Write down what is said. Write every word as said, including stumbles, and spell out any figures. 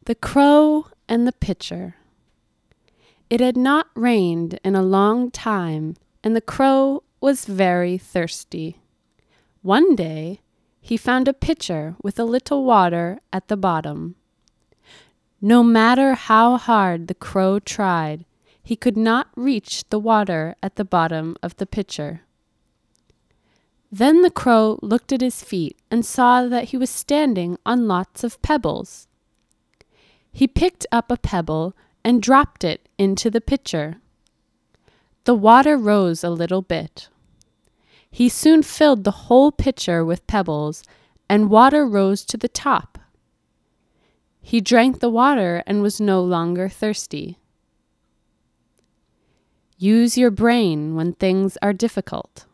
The Crow and the Pitcher. It had not rained in a long time, and the Crow was very thirsty. One day he found a pitcher with a little water at the bottom. No matter how hard the Crow tried, he could not reach the water at the bottom of the pitcher. Then the Crow looked at his feet and saw that he was standing on lots of pebbles. He picked up a pebble and dropped it into the pitcher. The water rose a little bit. He soon filled the whole pitcher with pebbles, and water rose to the top. He drank the water and was no longer thirsty. Use your brain when things are difficult.